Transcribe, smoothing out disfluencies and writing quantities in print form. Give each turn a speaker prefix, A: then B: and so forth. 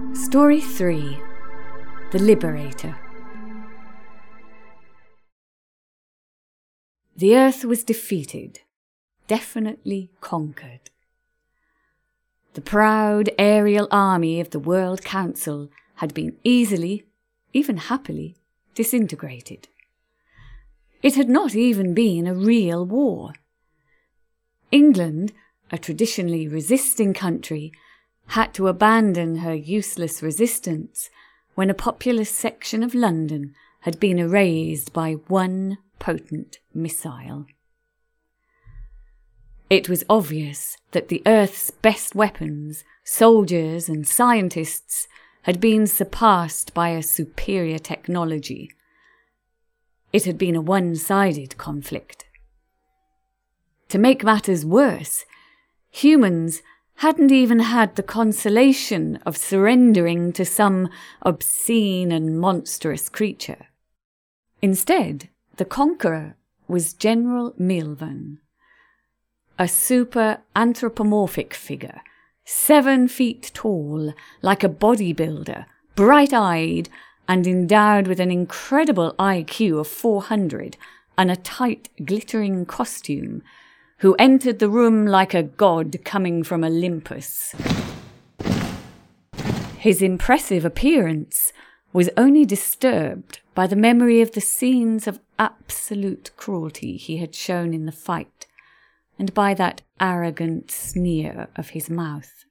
A: Story 3. The Liberator. The Earth was defeated, definitely conquered. The proud aerial army of the World Council had been easily, even happily, disintegrated. It had not even been a real war. England, a traditionally resisting country, had to abandon her useless resistance when a populous section of London had been erased by one potent missile. It was obvious that the Earth's best weapons, soldiers and scientists, had been surpassed by a superior technology. It had been a one-sided conflict. To make matters worse, humans hadn't even had the consolation of surrendering to some obscene and monstrous creature. Instead, the conqueror was General Milvan, a super-anthropomorphic figure, 7 feet tall, like a bodybuilder, bright-eyed, and endowed with an incredible IQ of 400 and a tight, glittering costume, who entered the room like a god coming from Olympus. His impressive appearance was only disturbed by the memory of the scenes of absolute cruelty he had shown in the fight, and by that arrogant sneer of his mouth.